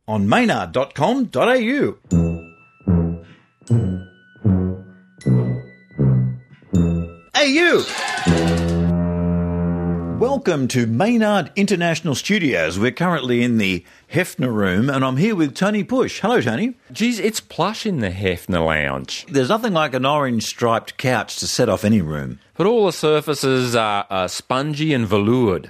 on maynard.com.au. Hey, you! Welcome to Maynard International Studios. We're currently in the Hefner Room, and I'm here with Tony Push. Hello, Tony. Geez, it's plush in the Hefner Lounge. There's nothing like an orange-striped couch to set off any room. But all the surfaces are spongy and veloured.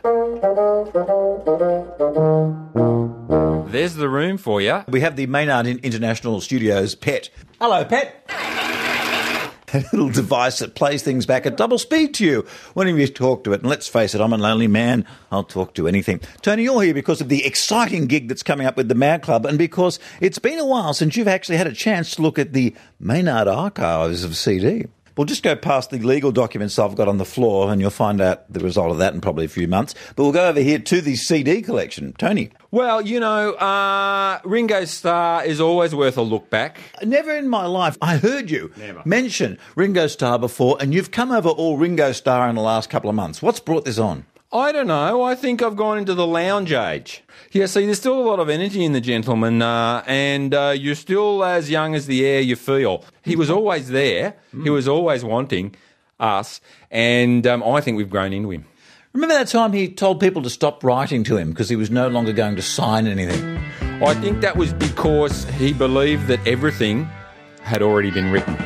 There's the room for you. We have the Maynard International Studios pet. Hello, pet. A little device that plays things back at double speed to you whenever you talk to it. And let's face it, I'm a lonely man. I'll talk to anything. Tony, you're here because of the exciting gig that's coming up with the Mad Club, and because it's been a while since you've actually had a chance to look at the Maynard archives of CD. We'll just go past the legal documents I've got on the floor, and you'll find out the result of that in probably a few months. But we'll go over here to the CD collection. Tony. Well, you know, Ringo Starr is always worth a look back. Never in my life. I heard you mention Ringo Starr before, and you've come over all Ringo Starr in the last couple of months. What's brought this on? I don't know. I think I've gone into the lounge age. Yeah, see, there's still a lot of energy in the gentleman, and you're still as young as the air you feel. He was always there. He was always wanting us, and I think we've grown into him. Remember that time he told people to stop writing to him because he was no longer going to sign anything? I think that was because he believed that everything had already been written.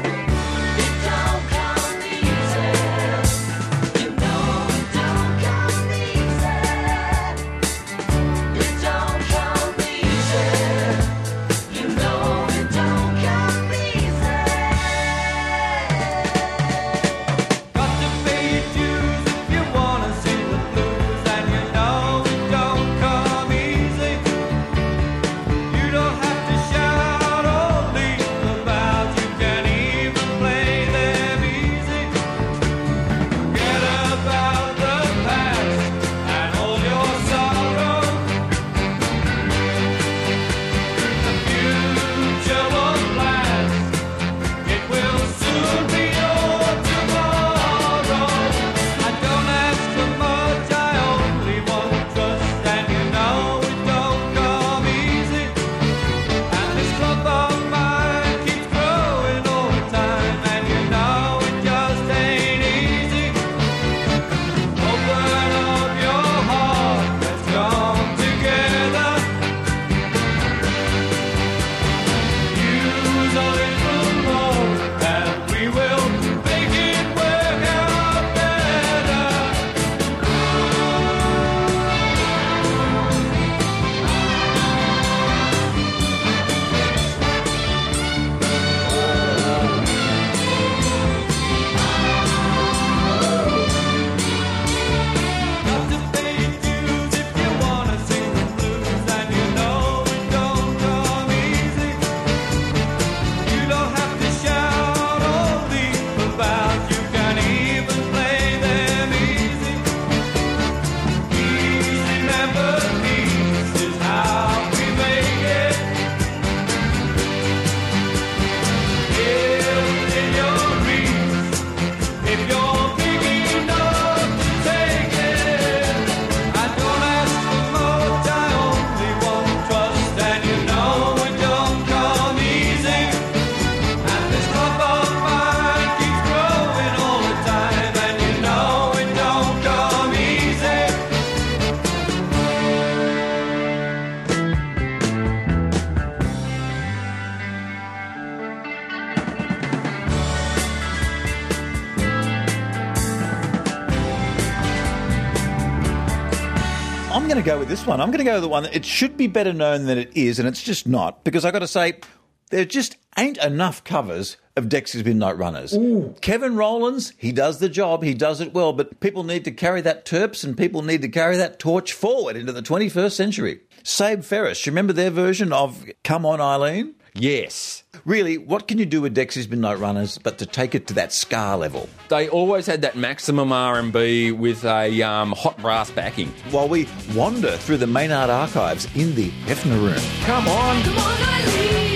I'm going to go with this one. I'm going to go with the one that it should be better known than it is, and it's just not, because I've got to say, there just ain't enough covers of Dexys Midnight Runners. Ooh. Kevin Rowlands, he does the job, he does it well, but people need to carry that terps and people need to carry that torch forward into the 21st century. Save Ferris, you remember their version of Come On Eileen? Yes. Really, what can you do with Dexys Midnight Runners but to take it to that ska level? They always had that maximum R&B with a hot brass backing. While we wander through the Maynard archives in the Hefner Room. Come on. Come on, Eileen.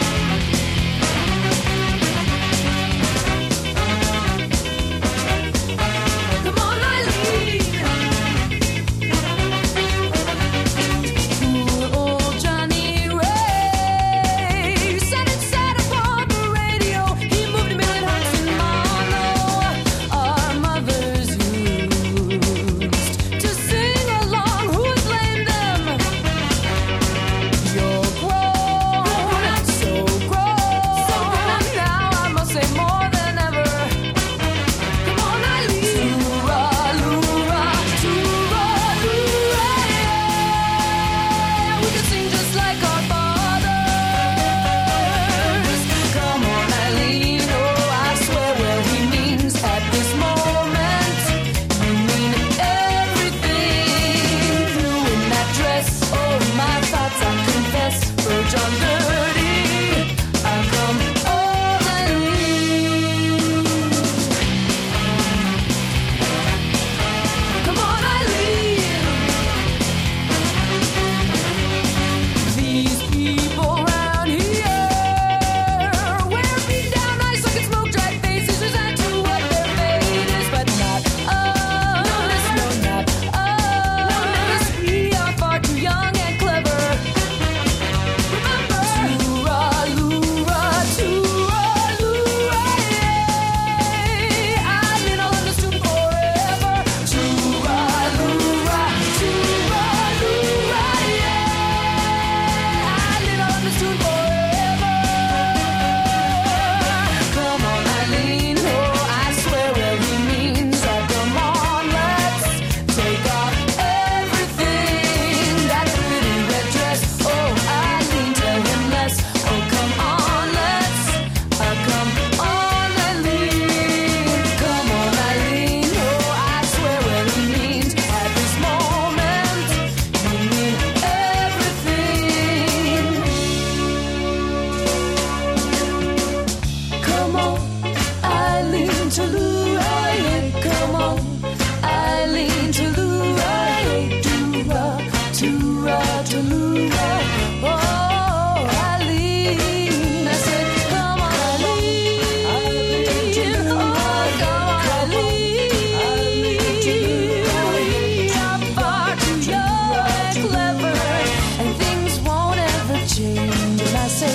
Come on, Eileen. Poor old Johnny I say,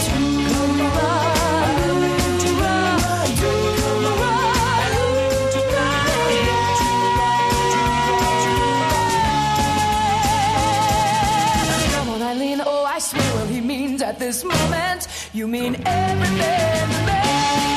come on, Eileen, oh, I swear what he means at this moment. You mean everything to me.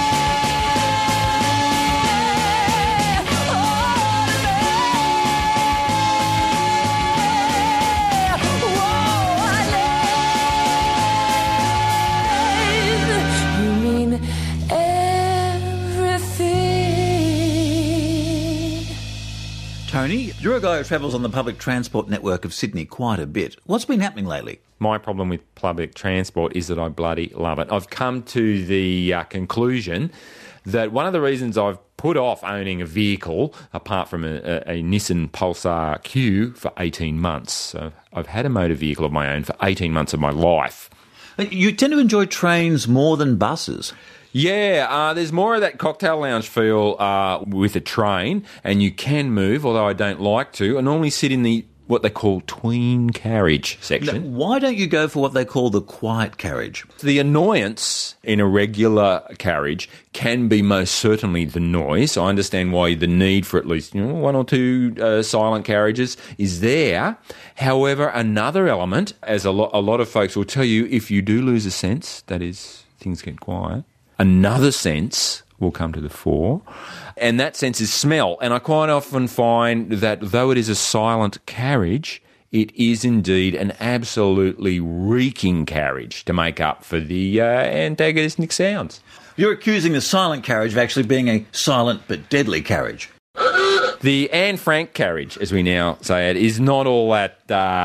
Tony, you're a guy who travels on the public transport network of Sydney quite a bit. What's been happening lately? My problem with public transport is that I bloody love it. I've come to the conclusion that one of the reasons I've put off owning a vehicle, apart from a Nissan Pulsar Q, for 18 months. So I've had a motor vehicle of my own for 18 months of my life. You tend to enjoy trains more than buses. Yeah, there's more of that cocktail lounge feel with a train, and you can move, although I don't like to. I normally sit in the what they call tween carriage section. Now, why don't you go for what they call the quiet carriage? The annoyance in a regular carriage can be most certainly the noise. I understand why the need for at least one or two silent carriages is there. However, another element, as a lot of folks will tell you, if you do lose a sense, that is, things get quiet, another sense will come to the fore, and that sense is smell. And I quite often find that though it is a silent carriage, it is indeed an absolutely reeking carriage to make up for the antagonistic sounds. You're accusing the silent carriage of actually being a silent but deadly carriage. The Anne Frank carriage, as we now say it, is not all that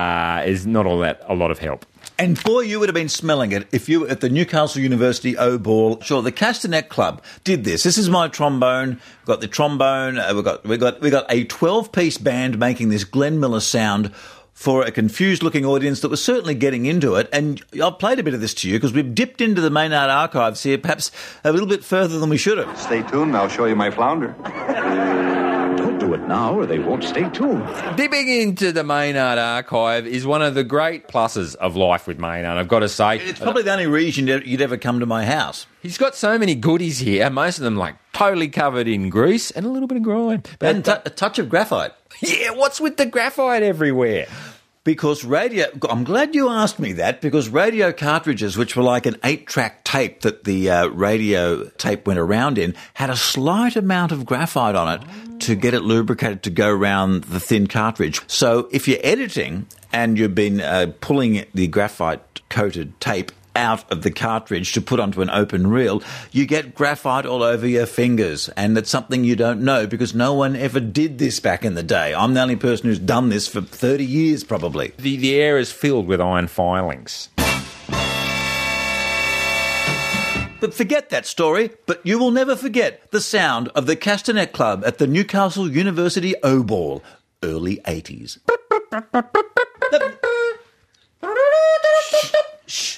a lot of help. And boy, you would have been smelling it if you were at the Newcastle University O Ball. Sure, the Castanet Club did this. This is my trombone. We've got the trombone. We got a 12-piece band making this Glenn Miller sound for a confused-looking audience that was certainly getting into it. And I've played a bit of this to you because we've dipped into the Maynard archives here, perhaps a little bit further than we should have. Stay tuned. I'll show you my flounder. Don't do it now or they won't stay tuned. Dipping into the Maynard archive is one of the great pluses of life with Maynard, I've got to say. It's probably the only reason you'd ever come to my house. He's got so many goodies here, most of them like totally covered in grease and a little bit of grime. And a touch of graphite. Yeah, what's with the graphite everywhere? Because I'm glad you asked me that, because radio cartridges, which were like an 8-track tape that the radio tape went around in, had a slight amount of graphite on it to get it lubricated to go around the thin cartridge. So if you're editing and you've been pulling the graphite-coated tape out of the cartridge to put onto an open reel, you get graphite all over your fingers. And that's something you don't know because no one ever did this back in the day. I'm the only person who's done this for 30 years probably. The air is filled with iron filings. But forget that story, but you will never forget the sound of the Castanet Club at the Newcastle University O Ball, early 80s. Shh.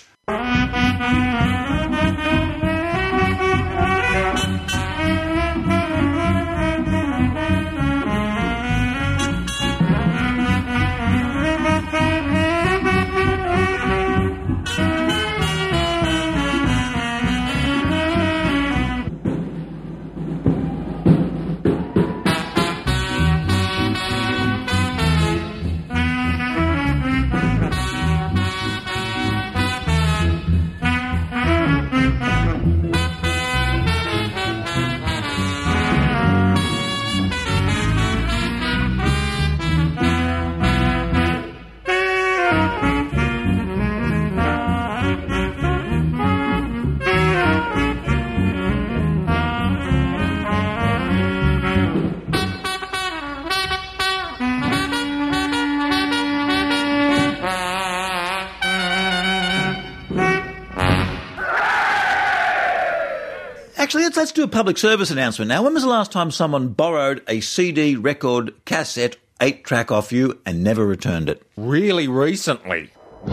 Actually, let's do a public service announcement now. When was the last time someone borrowed a CD, record, cassette, 8-track off you and never returned it? Really recently.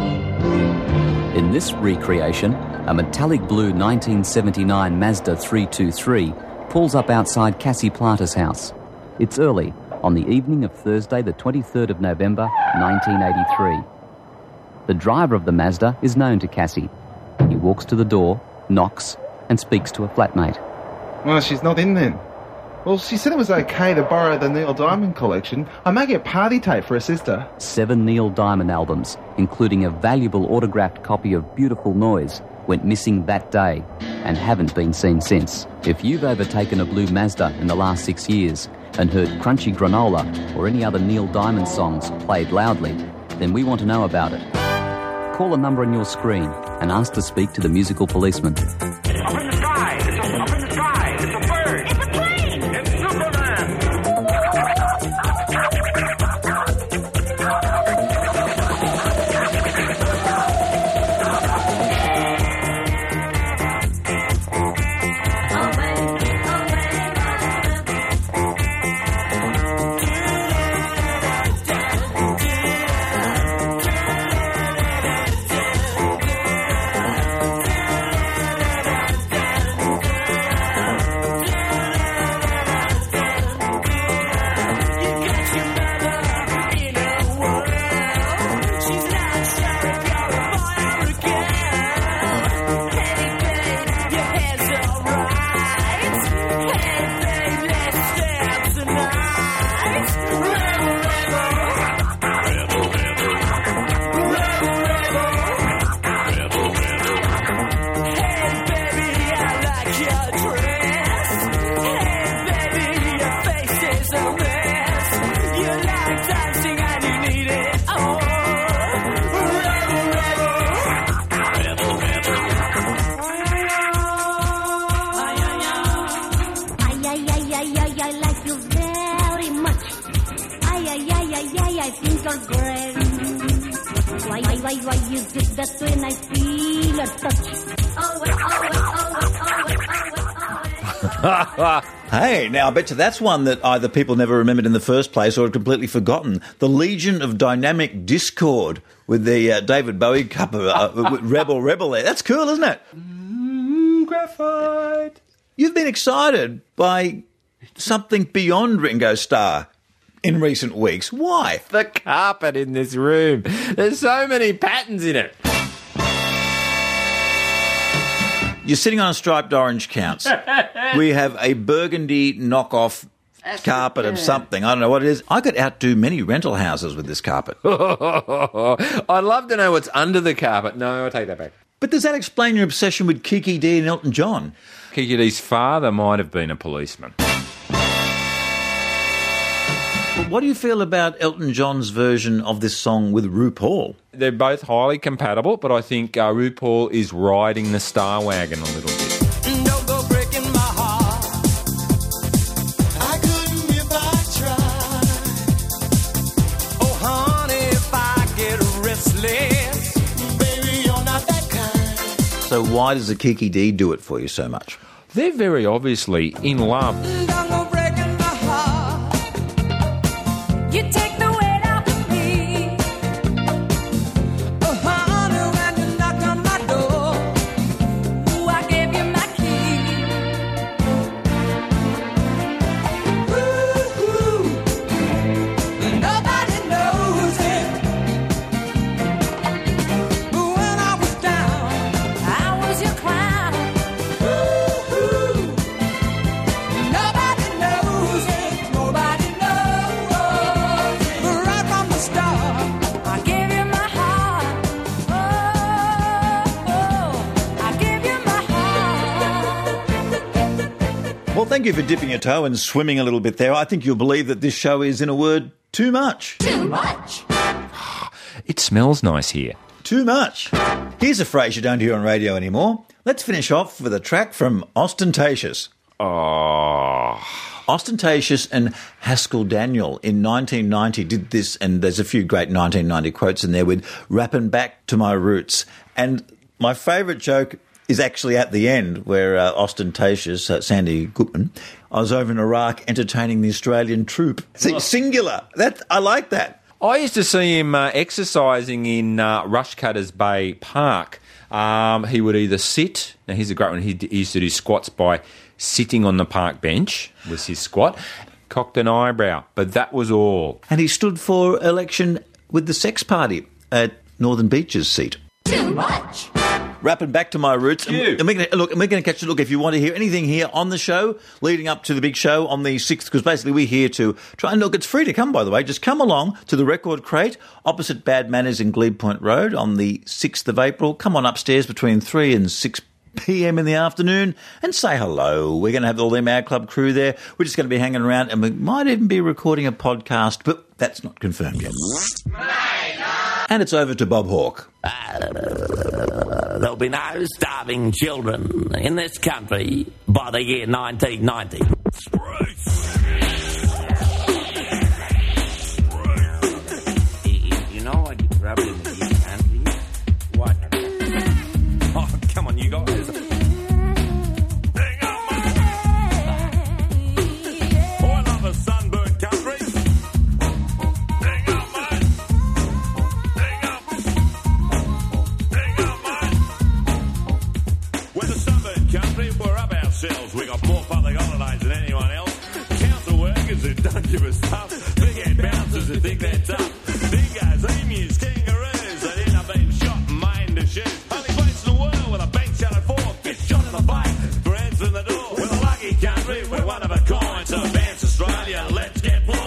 In this recreation, a metallic blue 1979 Mazda 323 pulls up outside Cassie Planter's house. It's early, on the evening of Thursday, the 23rd of November, 1983. The driver of the Mazda is known to Cassie. He walks to the door, knocks, and speaks to a flatmate. Well, she's not in then. Well, she said it was okay to borrow the Neil Diamond collection. I'm making a party tape for her sister. 7 Neil Diamond albums, including a valuable autographed copy of Beautiful Noise, went missing that day and haven't been seen since. If you've overtaken a blue Mazda in the last 6 years and heard Crunchy Granola or any other Neil Diamond songs played loudly, then we want to know about it. Call a number on your screen and ask to speak to the musical policeman. Up in the sky! Up in the sky! It's a bird! It's a plane! It's Superman! I think you're great. Why you did that when I feel a touch? Hey, now I bet you that's one that either people never remembered in the first place or had completely forgotten. The Legion of Dynamic Discord with the David Bowie cover, Rebel there. That's cool, isn't it? Graphite. You've been excited by something beyond Ringo Starr in recent weeks. Why? The carpet in this room. There's so many patterns in it. You're sitting on a striped orange counts. We have a burgundy knockoff carpet of something. I don't know what it is. I could outdo many rental houses with this carpet. I'd love to know what's under the carpet. No, I take that back. But does that explain your obsession with Kiki Dee and Elton John? Kiki Dee's father might have been a policeman. What do you feel about Elton John's version of this song with RuPaul? They're both highly compatible, but I think RuPaul is riding the star wagon a little bit. Don't go breaking my heart. I couldn't if I tried. Oh, honey, if I get restless, baby, you're not that kind. So why does the Kiki Dee do it for you so much? They're very obviously in love. Don't go breaking my heart. You take the weight out of me. Oh, honey, when you knock on my door, ooh, I gave you my key. Ooh, nobody knows it. But when I was down, I was your clown. Ooh, nobody knows it. Nobody knows it. But right from the start, I gave you my heart. Oh, I gave you my heart. Well, thank you for dipping your toe and swimming a little bit there. I think you'll believe that this show is, in a word, too much. Too much. It smells nice here. Too much. Here's a phrase you don't hear on radio anymore. Let's finish off with a track from Ostentatious. Oh. Ostentatious and Haskell Daniel in 1990 did this, and there's a few great 1990 quotes in there with "Rapping Back to My Roots." And my favourite joke is actually at the end where Ostentatious, Sandy Goodman, I was over in Iraq entertaining the Australian troop. Singular. I like that. I used to see him exercising in Rushcutters Bay Park. He would either sit, now here's a great one, he used to do squats by sitting on the park bench, was his squat, cocked an eyebrow, but that was all. And he stood for election with the Sex Party at Northern Beaches seat. Too much. Wrapping back to my roots. You. And we're going to catch a look. If you want to hear anything here on the show, leading up to the big show on the 6th, because basically we're here to try and look. It's free to come, by the way. Just come along to the Record Crate opposite Bad Manners in Glebe Point Road on the 6th of April. Come on upstairs between 3 and 6 p.m. in the afternoon and say hello. We're going to have all the Mad Club crew there. We're just going to be hanging around, and we might even be recording a podcast, but that's not confirmed yet. And it's over to Bob Hawke. There'll be no starving children in this country by the year 1990. You know what you probably can't leave? What? Oh, come on, you guys. I love a sunburned country. We're the sunburned country, we're up ourselves. We got more public holidays than anyone else. Council workers who don't give a stuff. Big-head bouncers who think they're tough. Dingoes, emus, kangaroos that end up being shot and maimed to shoes. Only place in the world with a bank shuttered fork gets shot in the face for answering the door. We're a lucky country, we're one of a kind. So advance Australia, let's get blind.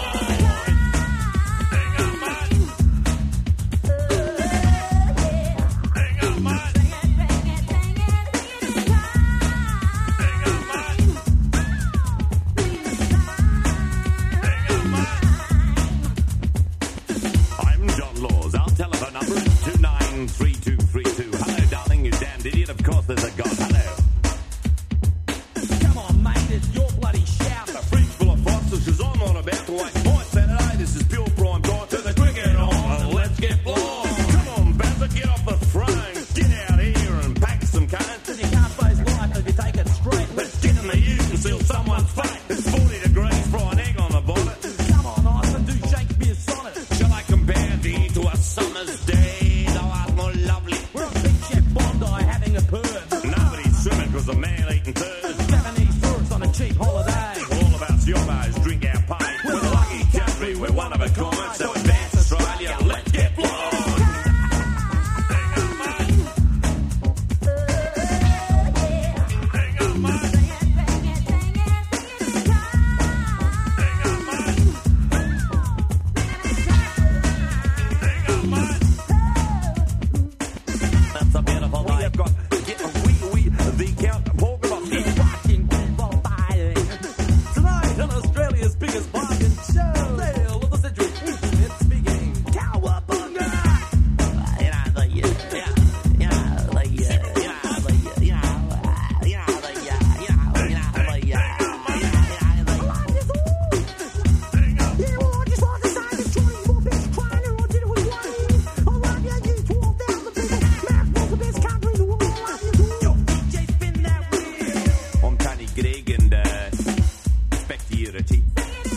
I'm John Laws. Our telephone number is 293232. Hello, darling, you damned idiot. Of course there's a God. Hello. Come on, mate, it's your bloody shout. A fridge full of fossils, cause I'm not about to waste my Saturday. This is pure prime time. Turn the cricket on and let's get blind. Come on, Bazza, get off the throne. Get out here and pack some cunts. You can't face life if you take it straight. Let's get in the ute and seal someone's fate. It's 40 degrees, fry an egg on the bonnet. Come on, Ivan, do Shakespeare's sonnet. Shall I compare thee to a summer's day? Thou art more lovely. We're on Big Chef Bondi having a purr. Nobody's swimming cause a man eating turds. Japanese tourists on a cheap holiday. All of us yobbos drink our pay. We're the lucky country, we're one of a kind. So advance Australia, let's get blind. That's a beautiful day. We have got the Count Porkabot. He's rocking people fighting. Tonight on Australia's biggest bargain show. Sale of the century. It's speaking. Cowabunga! I'm Tony Gregg and expect you to cheat.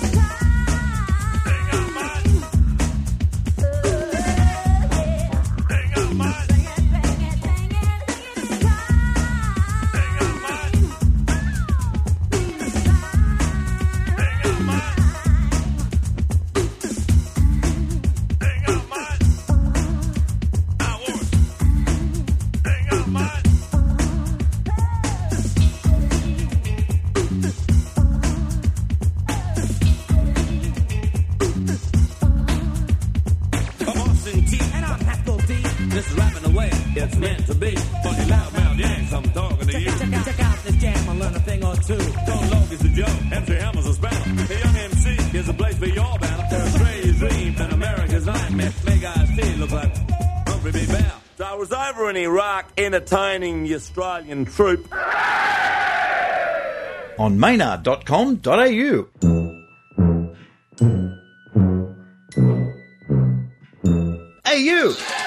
I'm Austin T. And I'm Hackle D. This is rapping away. It's meant to be. Funny loudmouth yanks, I'm talking to you. Check out this jam and learn a thing or two. Don't Log is the joke. MC Hammer's a spanner. A young MC is a place for your banner. Australia's dream and America's nightmare. Make guys see look like Humphrey B. Bow. So I was over in Iraq entertaining the Australian troop. On maynard.com.au. Hey, you!